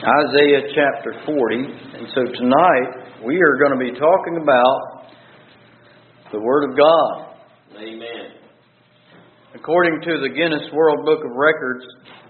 Isaiah chapter 40. And so tonight we are going to be talking about the Word of God. Amen. According to the Guinness World Book of Records,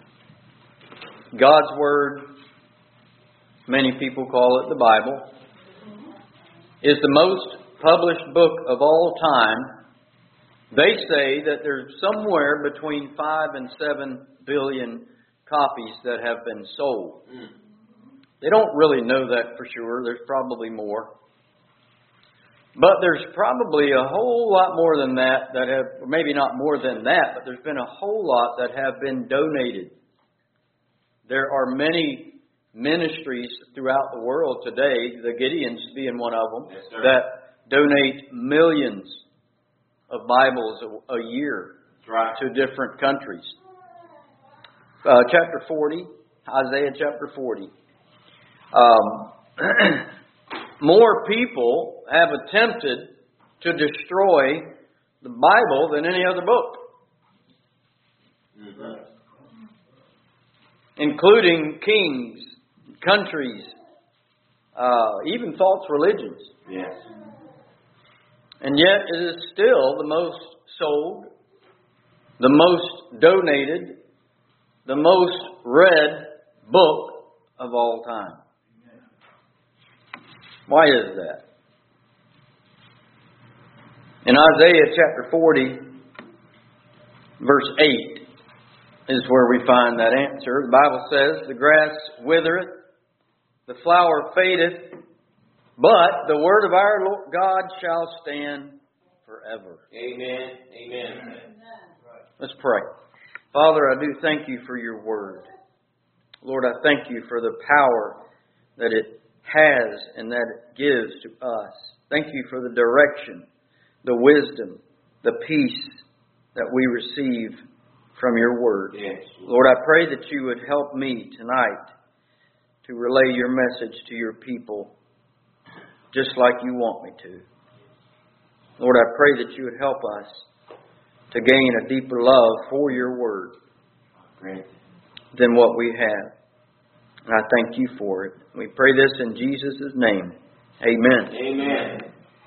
God's Word, many people call it the Bible, is the most published book of all time. They say that there's somewhere between 5 and 7 billion copies that have been sold. They don't really know that for sure. There's probably more. But there's probably a whole lot more than that have, maybe not more than that, but there's been a whole lot that have been donated. There are many ministries throughout the world today, the Gideons being one of them, Yes, sir. that donate millions of Bibles a year That's right. to different countries. Chapter 40, Isaiah chapter 40. More people have attempted to destroy the Bible than any other book, including kings, countries, even false religions. Yes. And yet it is still the most sold, the most donated, the most read book of all time. Why is that? In Isaiah chapter 40, verse 8 is where we find that answer. The Bible says, "The grass withereth, the flower fadeth, but the word of our Lord God shall stand forever." Amen. Amen. Let's pray. Father, I do thank you for your word. Lord, I thank you for the power that it has and that it gives to us. Thank you for the direction, the wisdom, the peace that we receive from your word. Yes. Lord, I pray that you would help me tonight to relay your message to your people just like you want me to. Lord, I pray that you would help us to gain a deeper love for your word than what we have. And I thank you for it. We pray this in Jesus' name. Amen. Amen.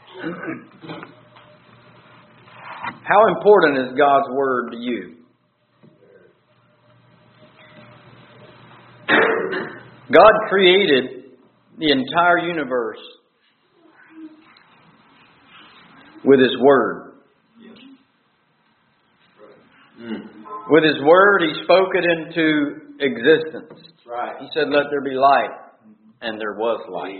How important is God's word to you? God created the entire universe with His word. With His word, He spoke it into existence. That's right. He said, "Let there be light," and there was light.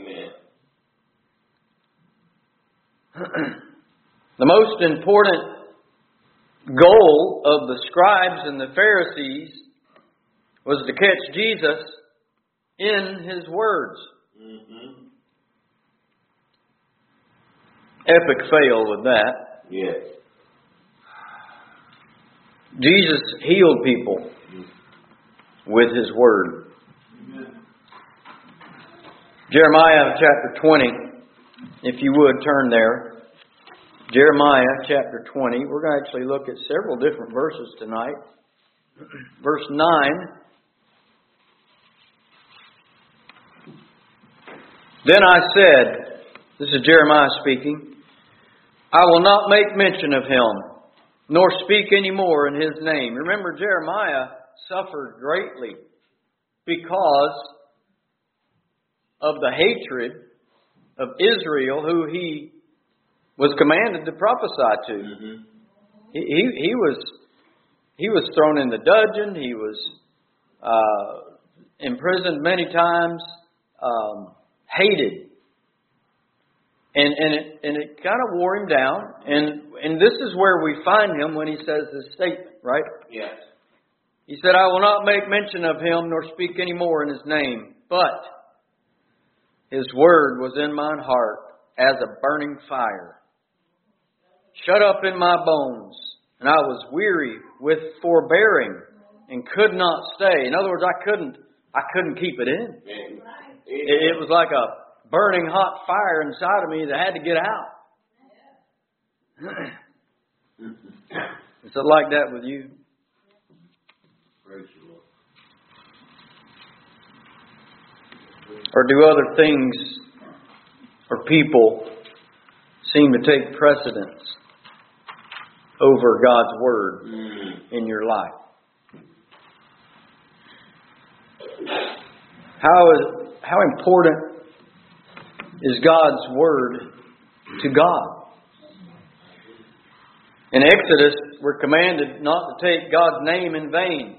Amen. The most important goal of the scribes and the Pharisees was to catch Jesus in His words. Epic fail with that. Yes. Jesus healed people with His word. Jeremiah chapter 20, if you would turn there. Jeremiah chapter 20. We're going to actually look at several different verses tonight. Verse 9. "Then I said," this is Jeremiah speaking, "I will not make mention of him, nor speak any more in his name." Remember, Jeremiah suffered greatly because of the hatred of Israel, who he was commanded to prophesy to. He was thrown in the dungeon. He was imprisoned many times, hated. And it kind of wore him down. And this is where we find him when he says this statement, right? Yes. He said, "I will not make mention of him, nor speak any more in his name. But his word was in mine heart as a burning fire, shut up in my bones. And I was weary with forbearing and could not stay." In other words, I couldn't keep it in. It was like a burning hot fire inside of me that had to get out. Is it like that with you? Praise the Lord. Or do other things or people seem to take precedence over God's Word in your life? How important is God's Word to God? In Exodus, we're commanded not to take God's name in vain.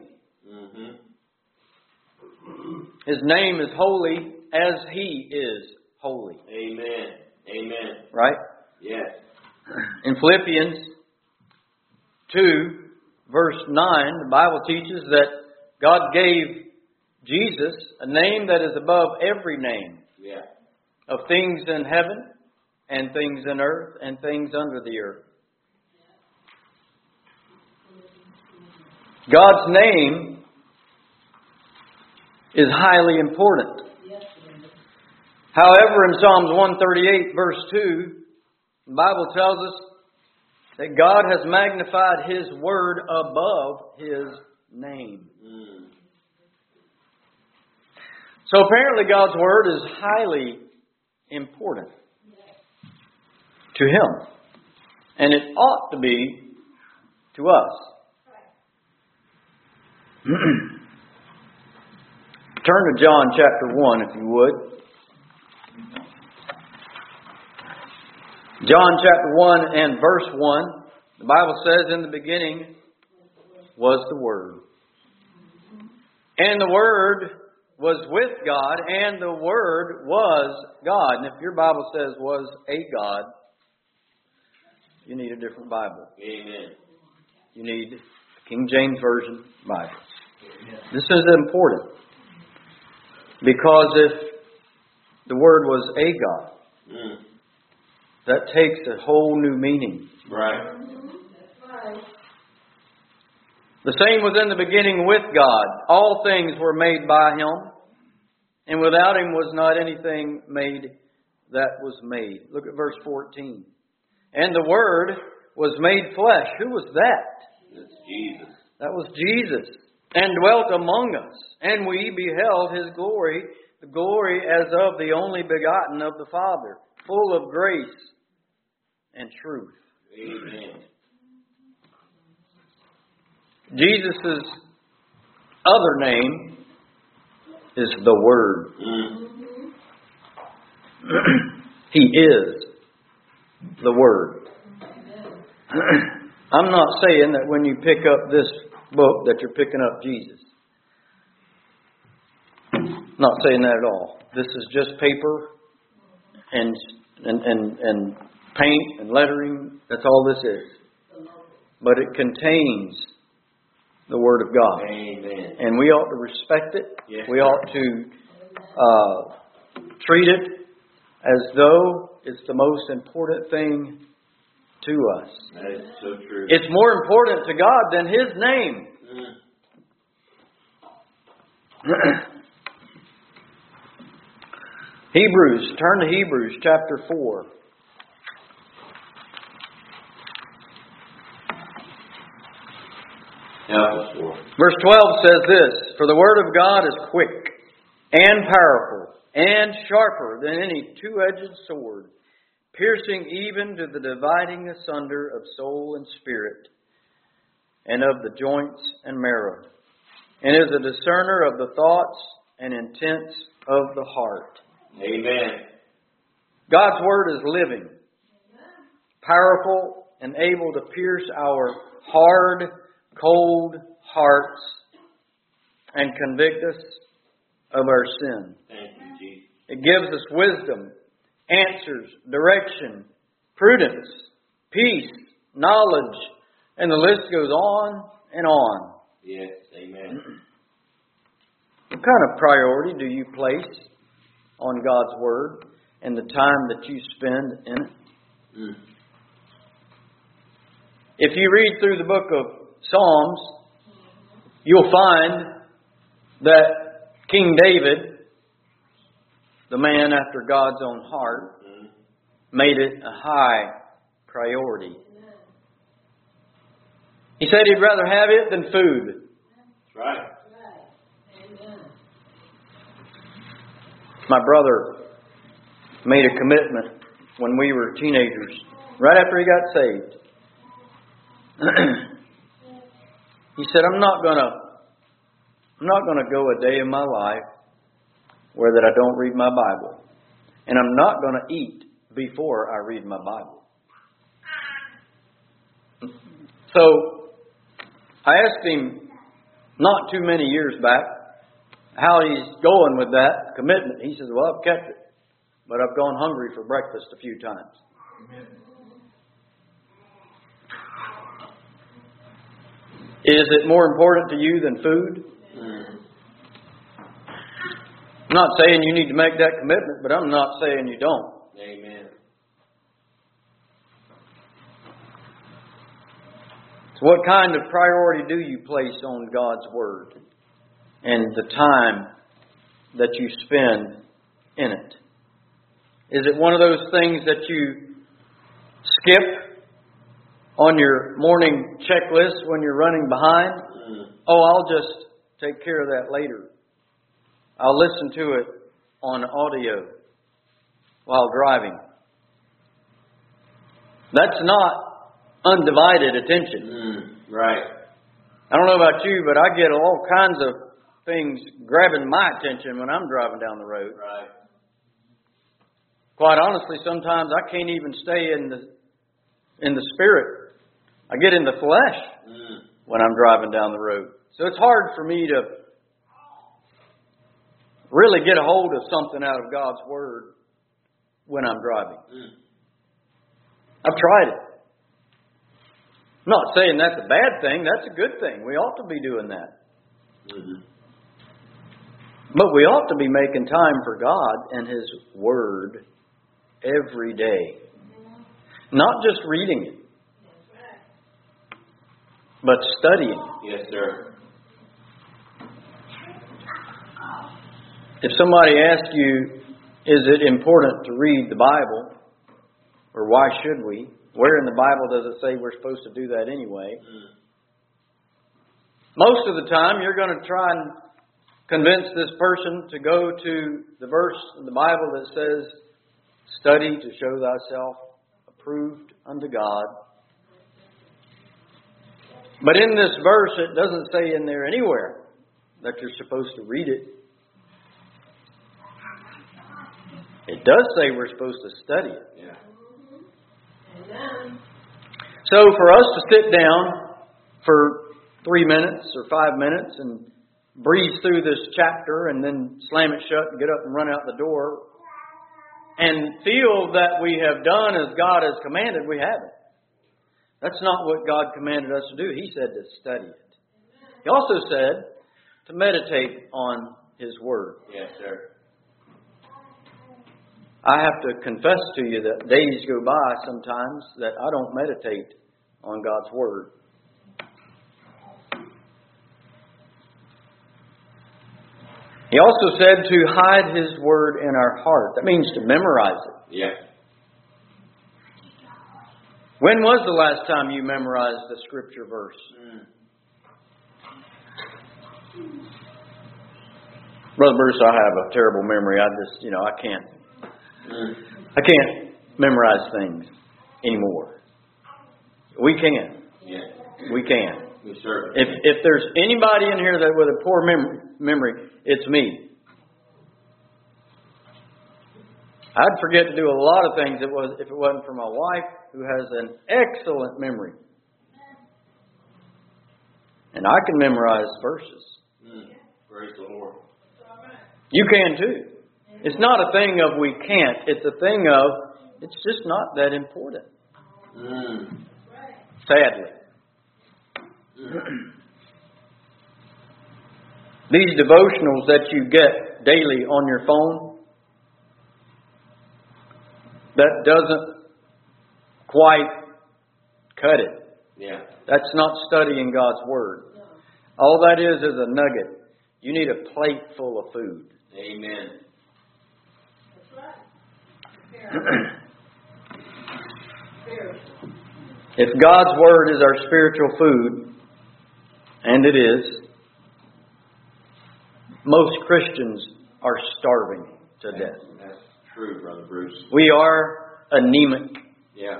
His name is holy as He is holy. Amen. Amen. Right? Yes. In Philippians 2, verse 9, the Bible teaches that God gave Jesus a name that is above every name. Yeah. Of things in heaven and things in earth and things under the earth. God's name is highly important. However, in Psalms 138, verse 2, the Bible tells us that God has magnified His Word above His name. So apparently God's Word is highly important to Him. And it ought to be to us. Turn to John chapter 1, if you would. John chapter 1 and verse 1. The Bible says, in the beginning was the Word. And the Word was with God, and the Word was God. And if your Bible says was a God, you need a different Bible. Amen. You need King James Version Bible. This is important. Because if the Word was a God, that takes a whole new meaning. Right. The same was in the beginning with God. All things were made by Him, and without Him was not anything made that was made. Look at verse 14. And the Word was made flesh. Who was that? It's Jesus. That was Jesus. And dwelt among us. And we beheld His glory, the glory as of the only begotten of the Father, full of grace and truth. Amen. Jesus' other name is the Word. He is the Word. I'm not saying that when you pick up this book that you're picking up Jesus. Not saying that at all. This is just paper and paint and lettering. That's all this is. But it contains the Word of God. Amen. And we ought to respect it. Yes. We ought to treat it as though it's the most important thing to us. That is so true. It's more important to God than His name. Hebrews, turn to Hebrews chapter 4. Verse 12 says this, For the Word of God is quick and powerful and sharper than any two-edged sword, piercing even to the dividing asunder of soul and spirit, and of the joints and marrow, and is a discerner of the thoughts and intents of the heart. Amen. God's Word is living, powerful, and able to pierce our hard, cold hearts and convict us of our sin. Thank you, Jesus. It gives us wisdom, answers, direction, prudence, peace, knowledge, and the list goes on and on. Yes, amen. What kind of priority do you place on God's Word and the time that you spend in it? If you read through the book of Psalms, you'll find that King David, the man after God's own heart, made it a high priority. He said he'd rather have it than food. That's right. My brother made a commitment when we were teenagers, right after he got saved. He said, I'm not gonna go a day in my life where that I don't read my Bible. And I'm not gonna eat before I read my Bible. So I asked him not too many years back how he's going with that commitment. He says, well, I've kept it, but I've gone hungry for breakfast a few times. Amen. Is it more important to you than food? I'm not saying you need to make that commitment, but I'm not saying you don't. Amen. So what kind of priority do you place on God's Word and the time that you spend in it? Is it one of those things that you skip on your morning checklist when you're running behind? Oh, I'll just take care of that later. I'll listen to it on audio while driving. That's not undivided attention. Right. I don't know about you, but I get all kinds of things grabbing my attention when I'm driving down the road. Right. Quite honestly, sometimes I can't even stay in the spirit. I get in the flesh when I'm driving down the road. So it's hard for me to really get a hold of something out of God's Word when I'm driving. I've tried it. I'm not saying that's a bad thing. That's a good thing. We ought to be doing that. But we ought to be making time for God and His Word every day. Not just reading it, but studying. Yes, sir. If somebody asks you, is it important to read the Bible? Or why should we? Where in the Bible does it say we're supposed to do that anyway? Most of the time, you're going to try and convince this person to go to the verse in the Bible that says, study to show thyself approved unto God. But in this verse, it doesn't say in there anywhere that you're supposed to read it. It does say we're supposed to study it. Yeah. So for us to sit down for 3 minutes or 5 minutes and breeze through this chapter and then slam it shut and get up and run out the door and feel that we have done as God has commanded, we haven't. That's not what God commanded us to do. He said to study it. He also said to meditate on His Word. Yes, sir. I have to confess to you that days go by sometimes that I don't meditate on God's Word. He also said to hide His Word in our heart. That means to memorize it. Yeah. When was the last time you memorized a Scripture verse? Brother Bruce, I have a terrible memory. I can't memorize things anymore. We can. Yeah. We can. Yes, sir. If there's anybody in here that with a poor memory, it's me. I'd forget to do a lot of things if it wasn't for my wife, who has an excellent memory. And I can memorize verses. Praise the Lord. You can too. It's not a thing of we can't. It's a thing of it's just not that important. Sadly. These devotionals that you get daily on your phone, that doesn't quite cut it. Yeah. That's not studying God's Word. All that is a nugget. You need a plate full of food. Amen. If God's Word is our spiritual food, and it is, most Christians are starving to death. That's true, Brother Bruce. We are anemic. Yeah.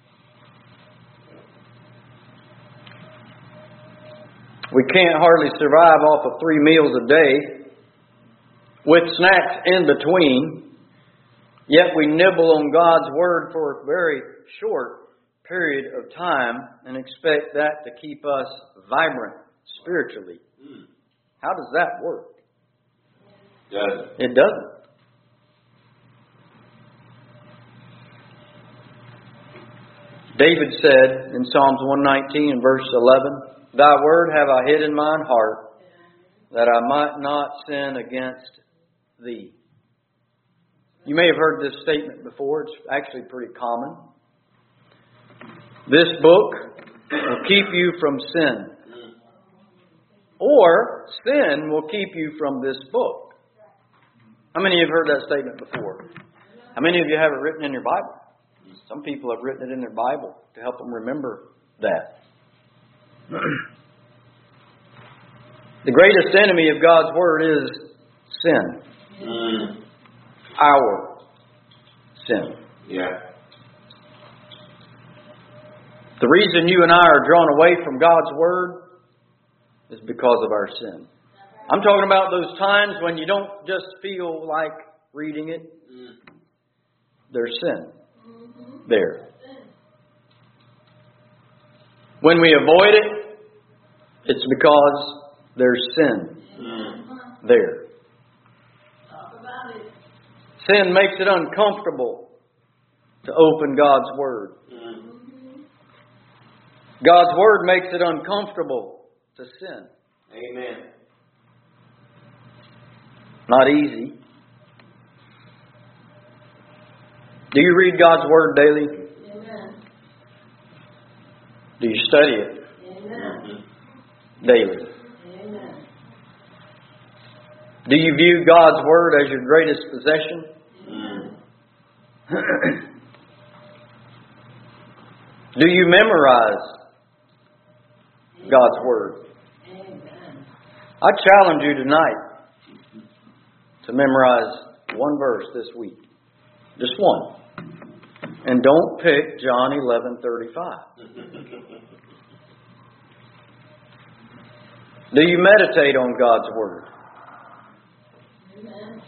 We can't hardly survive off of 3 meals a day with snacks in between. Yet we nibble on God's Word for a very short period of time and expect that to keep us vibrant spiritually. How does that work? Doesn't. It doesn't. David said in Psalms 119 and verse 11, Thy word have I hid in mine heart, that I might not sin against Thee. You may have heard this statement before. It's actually pretty common. This book will keep you from sin. Or sin will keep you from this book. How many of you have heard that statement before? How many of you have it written in your Bible? Some people have written it in their Bible to help them remember that. The greatest enemy of God's Word is sin. Our sin. Yeah. The reason you and I are drawn away from God's Word is because of our sin. I'm talking about those times when you don't just feel like reading it. There's sin there. When we avoid it, it's because there's sin there. Sin makes it uncomfortable to open God's Word. God's Word makes it uncomfortable to sin. Amen. Not easy. Do you read God's Word daily? Amen. Do you study it Amen. daily? Amen. Do you view God's Word as your greatest possession? Do you memorize God's Word? Amen. I challenge you tonight to memorize one verse this week. Just one. And don't pick John 11:35. Do you meditate on God's Word? Amen.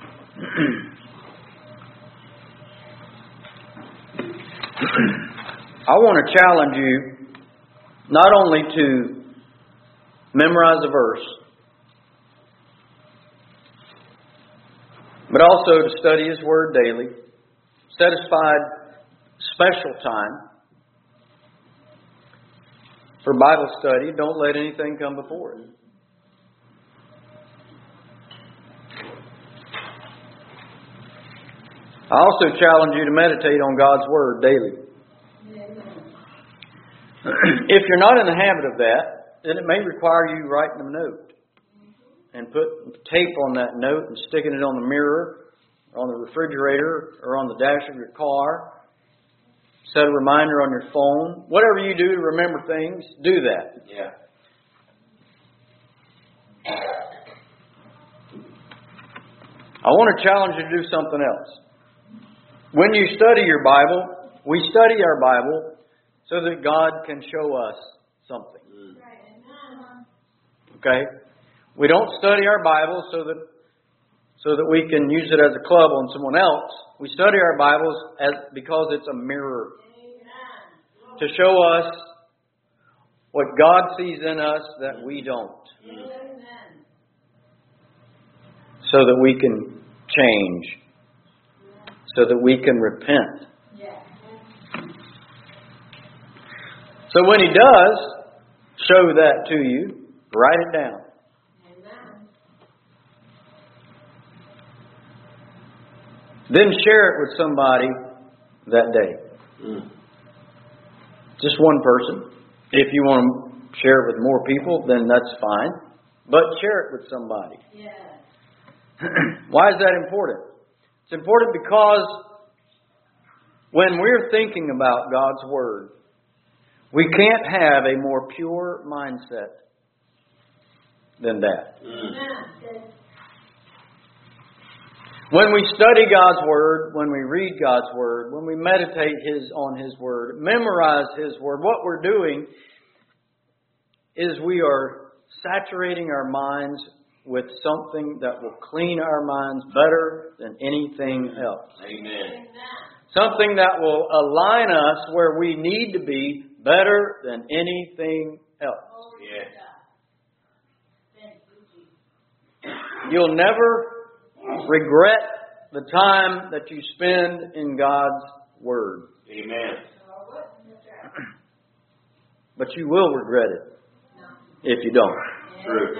I want to challenge you not only to memorize a verse, but also to study His Word daily. Set aside special time for Bible study. Don't let anything come before it. I also challenge you to meditate on God's Word daily. If you're not in the habit of that, then it may require you writing a note and put tape on that note and sticking it on the mirror, on the refrigerator, or on the dash of your car. Set a reminder on your phone. Whatever you do to remember things, do that. Yeah. I want to challenge you to do something else. When you study your Bible, we study our Bible so that God can show us something. Okay? We don't study our Bible so that we can use it as a club on someone else. We study our Bibles because it's a mirror to show us what God sees in us that we don't. So that we can change. So that we can repent. So when He does show that to you, write it down. Then share it with somebody that day. Just one person. If you want to share it with more people, then that's fine. But share it with somebody. Why is that important? It's important because when we're thinking about God's Word, we can't have a more pure mindset than that. When we study God's Word, when we read God's Word, when we meditate on His Word, memorize His Word, what we're doing is we are saturating our minds with something that will clean our minds better than anything else. Amen. Something that will align us where we need to be better than anything else. Yes. You'll never regret the time that you spend in God's Word. Amen. But you will regret it if you don't. True.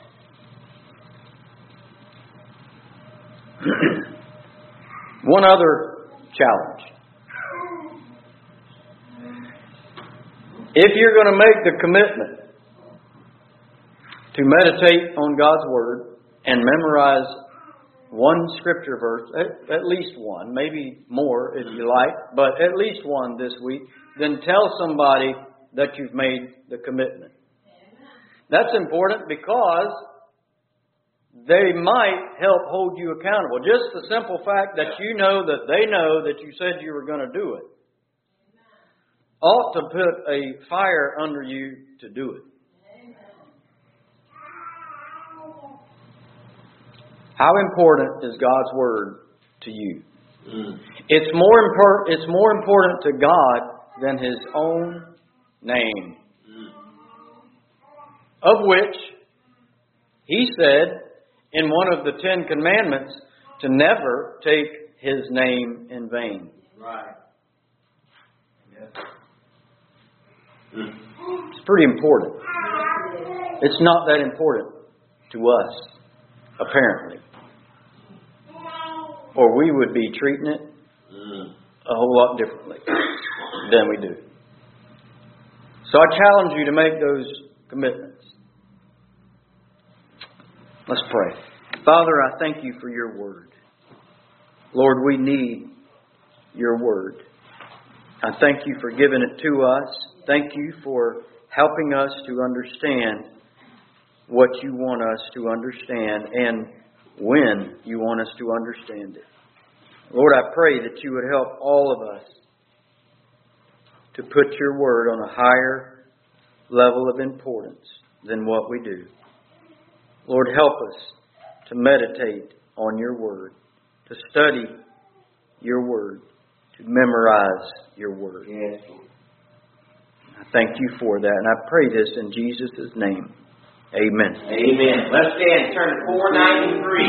One other challenge. If you're going to make the commitment to meditate on God's Word and memorize one scripture verse, at least one, maybe more if you like, but at least one this week, then tell somebody that you've made the commitment. That's important because they might help hold you accountable. Just the simple fact that you know that they know that you said you were going to do it ought to put a fire under you to do it. How important is God's Word to you? It's more important to God than His own name, of which He said in one of the 10 Commandments to never take His name in vain. Right. Yes. It's pretty important. It's not that important to us, apparently. Or we would be treating it a whole lot differently than we do. So I challenge you to make those commitments. Let's pray. Father, I thank you for your Word. Lord, we need your Word. I thank you for giving it to us. Thank you for helping us to understand what you want us to understand and when you want us to understand it. Lord, I pray that you would help all of us to put your Word on a higher level of importance than what we do. Lord, help us to meditate on your Word, to study your Word, to memorize your Word. Yes. I thank you for that, and I pray this in Jesus' name. Amen. Amen. Let's stand and turn to 493.